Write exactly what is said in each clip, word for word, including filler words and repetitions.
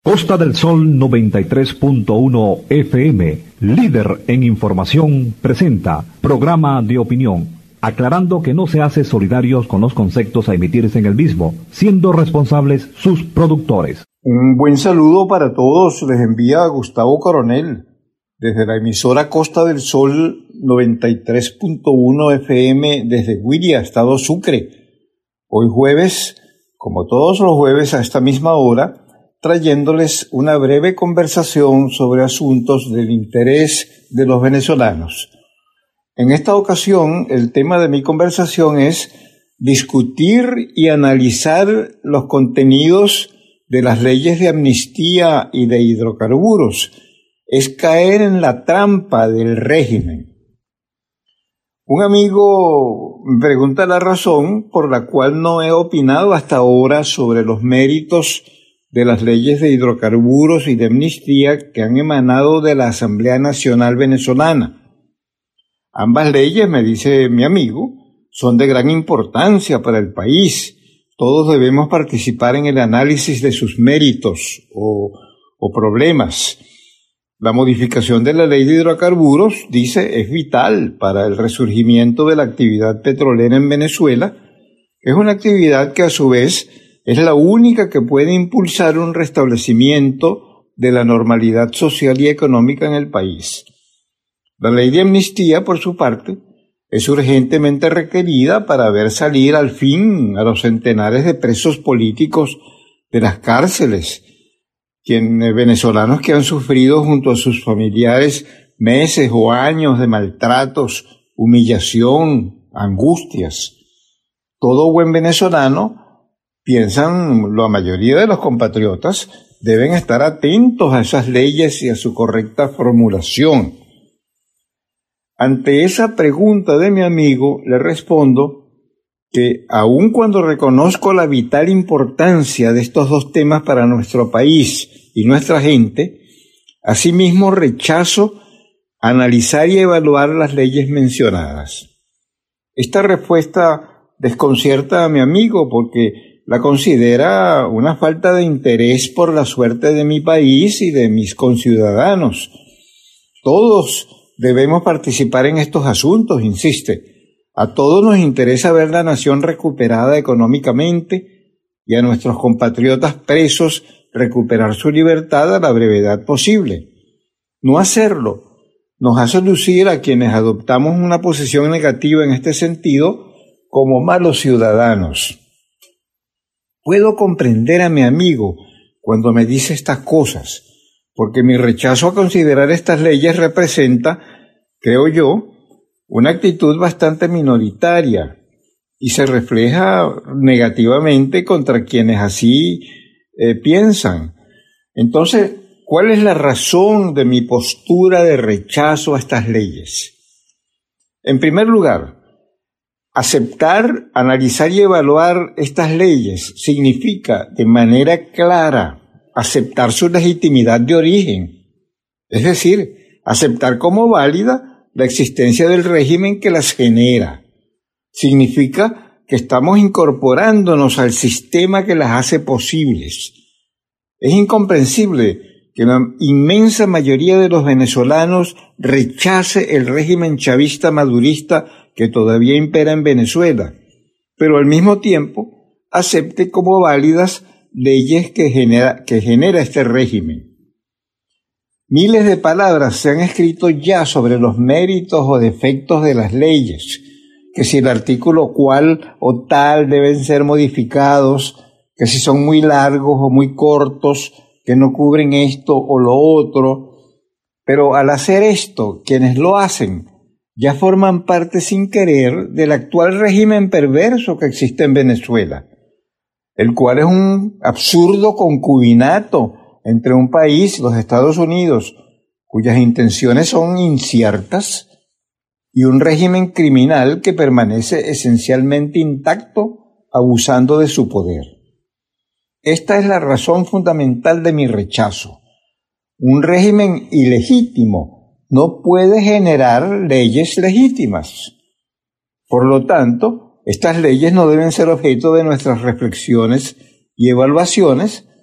Costa del Sol noventa y tres punto uno F M, líder en información, presenta programa de opinión, aclarando que no se hace solidarios con los conceptos a emitirse en el mismo, siendo responsables sus productores. Un buen saludo para todos, les envía Gustavo Coronel, desde la emisora Costa del Sol noventa y tres punto uno F M, desde Guiria, estado Sucre. Hoy jueves, como todos los jueves a esta misma hora, trayéndoles una breve conversación sobre asuntos del interés de los venezolanos. En esta ocasión, el tema de mi conversación es discutir y analizar los contenidos de las leyes de amnistía y de hidrocarburos. Es caer en la trampa del régimen. Un amigo me pregunta la razón por la cual no he opinado hasta ahora sobre los méritos de las leyes de hidrocarburos y de amnistía que han emanado de la Asamblea Nacional Venezolana. Ambas leyes, me dice mi amigo, son de gran importancia para el país. Todos debemos participar en el análisis de sus méritos o, o problemas. La modificación de la ley de hidrocarburos, dice, es vital para el resurgimiento de la actividad petrolera en Venezuela. Es una actividad que a su vez es la única que puede impulsar un restablecimiento de la normalidad social y económica en el país. La ley de amnistía, por su parte, es urgentemente requerida para ver salir al fin a los centenares de presos políticos de las cárceles, quienes, venezolanos que han sufrido junto a sus familiares meses o años de maltratos, humillación, angustias. Todo buen venezolano, piensan la mayoría de los compatriotas, deben estar atentos a esas leyes y a su correcta formulación. Ante esa pregunta de mi amigo, le respondo que aun cuando reconozco la vital importancia de estos dos temas para nuestro país y nuestra gente, asimismo rechazo analizar y evaluar las leyes mencionadas. Esta respuesta desconcierta a mi amigo porque la considera una falta de interés por la suerte de mi país y de mis conciudadanos. Todos debemos participar en estos asuntos, insiste. A todos nos interesa ver la nación recuperada económicamente y a nuestros compatriotas presos recuperar su libertad a la brevedad posible. No hacerlo nos hace lucir a quienes adoptamos una posición negativa en este sentido como malos ciudadanos. Puedo comprender a mi amigo cuando me dice estas cosas, porque mi rechazo a considerar estas leyes representa, creo yo, una actitud bastante minoritaria y se refleja negativamente contra quienes así eh, piensan. Entonces, ¿cuál es la razón de mi postura de rechazo a estas leyes? En primer lugar, aceptar, analizar y evaluar estas leyes significa de manera clara aceptar su legitimidad de origen, es decir, aceptar como válida la existencia del régimen que las genera. Significa que estamos incorporándonos al sistema que las hace posibles. Es incomprensible que la inmensa mayoría de los venezolanos rechace el régimen chavista madurista que todavía impera en Venezuela, pero al mismo tiempo acepte como válidas leyes que genera, que genera este régimen. Miles de palabras se han escrito ya sobre los méritos o defectos de las leyes, que si el artículo cual o tal deben ser modificados, que si son muy largos o muy cortos, que no cubren esto o lo otro, pero al hacer esto, quienes lo hacen ya forman parte sin querer del actual régimen perverso que existe en Venezuela, el cual es un absurdo concubinato entre un país, los Estados Unidos, cuyas intenciones son inciertas, y un régimen criminal que permanece esencialmente intacto, abusando de su poder. Esta es la razón fundamental de mi rechazo. Un régimen ilegítimo no puede generar leyes legítimas. Por lo tanto, estas leyes no deben ser objeto de nuestras reflexiones y evaluaciones,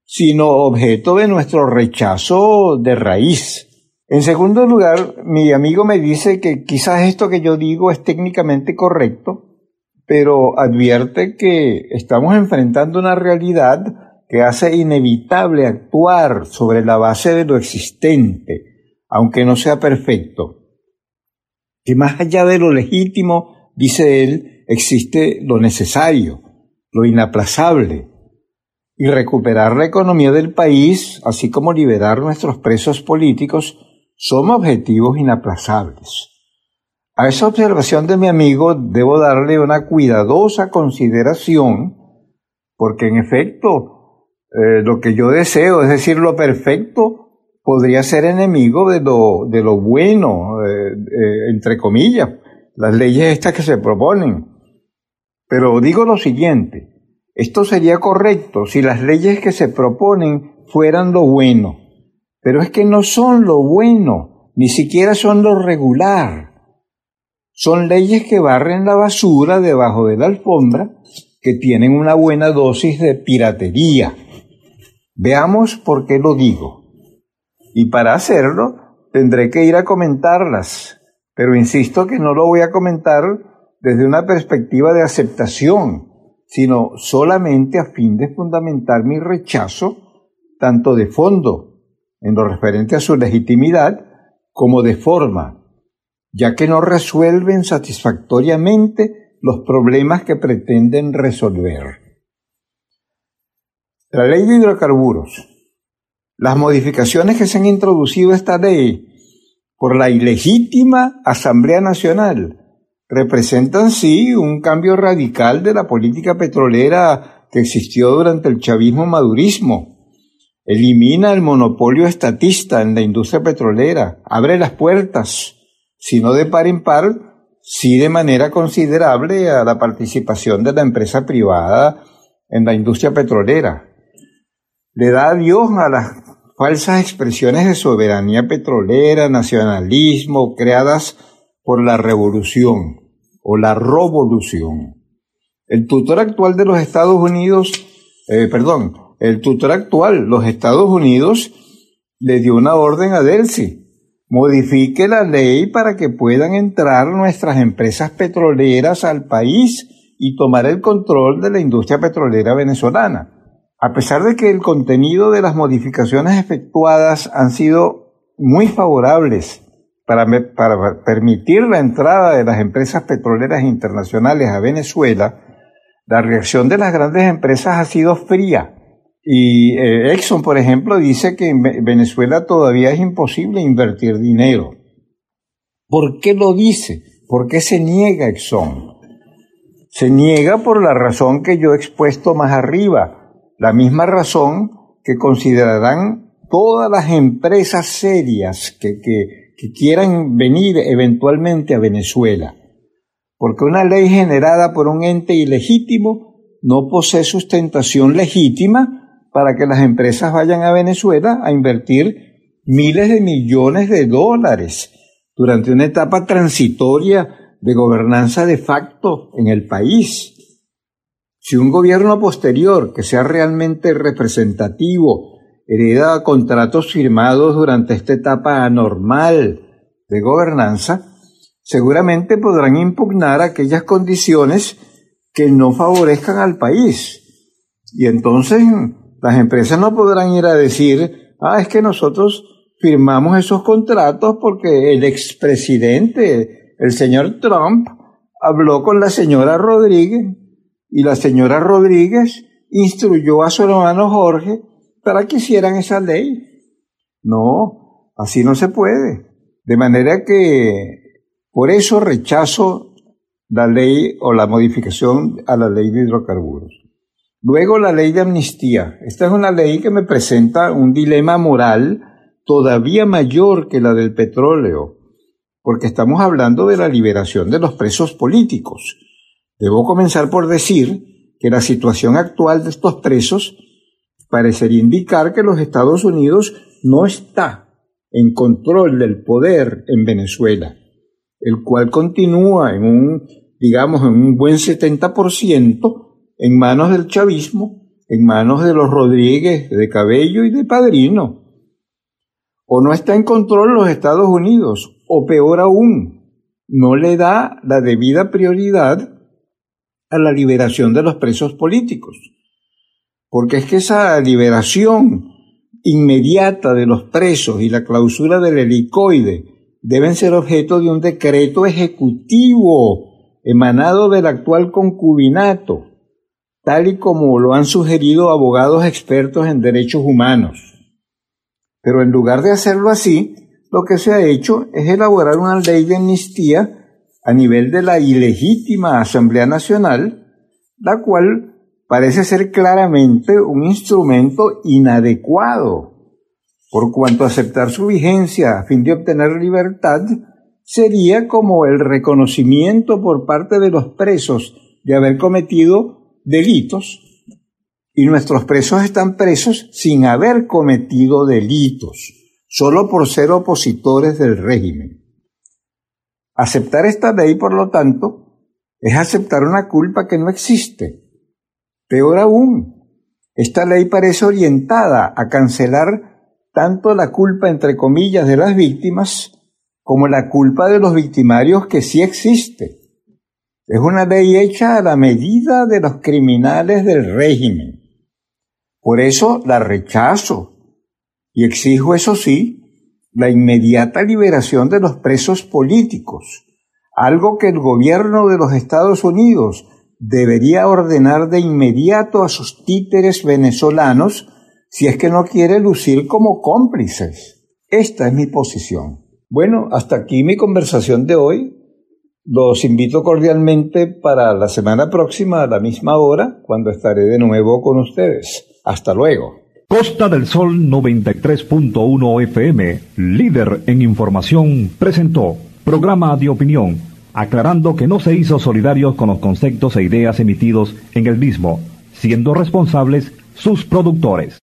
sino objeto de nuestro rechazo de raíz. En segundo lugar, mi amigo me dice que quizás esto que yo digo es técnicamente correcto, pero advierte que estamos enfrentando una realidad que hace inevitable actuar sobre la base de lo existente, aunque no sea perfecto. Que más allá de lo legítimo, dice él, existe lo necesario, lo inaplazable, y recuperar la economía del país, así como liberar nuestros presos políticos, son objetivos inaplazables. A esa observación de mi amigo debo darle una cuidadosa consideración, porque en efecto, eh, lo que yo deseo, es decir, lo perfecto, podría ser enemigo de lo, de lo bueno, eh, eh, entre comillas, las leyes estas que se proponen. Pero digo lo siguiente, esto sería correcto si las leyes que se proponen fueran lo bueno, pero es que no son lo bueno, ni siquiera son lo regular. Son leyes que barren la basura debajo de la alfombra, que tienen una buena dosis de piratería. Veamos por qué lo digo. Y para hacerlo, tendré que ir a comentarlas, pero insisto que no lo voy a comentar desde una perspectiva de aceptación, sino solamente a fin de fundamentar mi rechazo, tanto de fondo, en lo referente a su legitimidad, como de forma, ya que no resuelven satisfactoriamente los problemas que pretenden resolver. La ley de hidrocarburos. Las modificaciones que se han introducido a esta ley por la ilegítima Asamblea Nacional representan, sí, un cambio radical de la política petrolera que existió durante el chavismo-madurismo. Elimina el monopolio estatista en la industria petrolera, abre las puertas, si no de par en par, sí de manera considerable a la participación de la empresa privada en la industria petrolera. Le da adiós a las falsas expresiones de soberanía petrolera, nacionalismo, creadas por la revolución o la revolución. El tutor actual de los Estados Unidos, eh, perdón, el tutor actual, los Estados Unidos, le dio una orden a Delcy: modifique la ley para que puedan entrar nuestras empresas petroleras al país y tomar el control de la industria petrolera venezolana. A pesar de que el contenido de las modificaciones efectuadas han sido muy favorables para, para permitir la entrada de las empresas petroleras internacionales a Venezuela, la reacción de las grandes empresas ha sido fría. Y eh, Exxon, por ejemplo, dice que en Venezuela todavía es imposible invertir dinero. ¿Por qué lo dice? ¿Por qué se niega Exxon? Se niega por la razón que yo he expuesto más arriba, la misma razón que considerarán todas las empresas serias que, que, que quieran venir eventualmente a Venezuela. Porque una ley generada por un ente ilegítimo no posee sustentación legítima para que las empresas vayan a Venezuela a invertir miles de millones de dólares durante una etapa transitoria de gobernanza de facto en el país. Si un gobierno posterior que sea realmente representativo hereda contratos firmados durante esta etapa anormal de gobernanza, seguramente podrán impugnar aquellas condiciones que no favorezcan al país. Y entonces las empresas no podrán ir a decir, ah, es que nosotros firmamos esos contratos porque el expresidente, el señor Trump, habló con la señora Rodríguez y la señora Rodríguez instruyó a su hermano Jorge para que hicieran esa ley. No, así no se puede. De manera que por eso rechazo la ley o la modificación a la ley de hidrocarburos. Luego la ley de amnistía. Esta es una ley que me presenta un dilema moral todavía mayor que la del petróleo, porque estamos hablando de la liberación de los presos políticos. Debo comenzar por decir que la situación actual de estos presos parecería indicar que los Estados Unidos no está en control del poder en Venezuela, el cual continúa en un, digamos, en un buen setenta por ciento en manos del chavismo, en manos de los Rodríguez, de Cabello y de Padrino. O no está en control los Estados Unidos, o peor aún, no le da la debida prioridad a la liberación de los presos políticos. Porque es que esa liberación inmediata de los presos y la clausura del helicoide deben ser objeto de un decreto ejecutivo emanado del actual concubinato, tal y como lo han sugerido abogados expertos en derechos humanos. Pero en lugar de hacerlo así, lo que se ha hecho es elaborar una ley de amnistía a nivel de la ilegítima Asamblea Nacional, la cual parece ser claramente un instrumento inadecuado, por cuanto aceptar su vigencia a fin de obtener libertad sería como el reconocimiento por parte de los presos de haber cometido delitos, y nuestros presos están presos sin haber cometido delitos, solo por ser opositores del régimen. Aceptar esta ley, por lo tanto, es aceptar una culpa que no existe. Peor aún, esta ley parece orientada a cancelar tanto la culpa, entre comillas, de las víctimas, como la culpa de los victimarios, que sí existe. Es una ley hecha a la medida de los criminales del régimen. Por eso la rechazo y exijo, eso sí, la inmediata liberación de los presos políticos, algo que el gobierno de los Estados Unidos debería ordenar de inmediato a sus títeres venezolanos si es que no quiere lucir como cómplices. Esta es mi posición. Bueno, hasta aquí mi conversación de hoy. Los invito cordialmente para la semana próxima a la misma hora, cuando estaré de nuevo con ustedes. Hasta luego. Costa del Sol noventa y tres punto uno F M, líder en información, presentó programa de opinión, aclarando que no se hizo solidarios con los conceptos e ideas emitidos en el mismo, siendo responsables sus productores.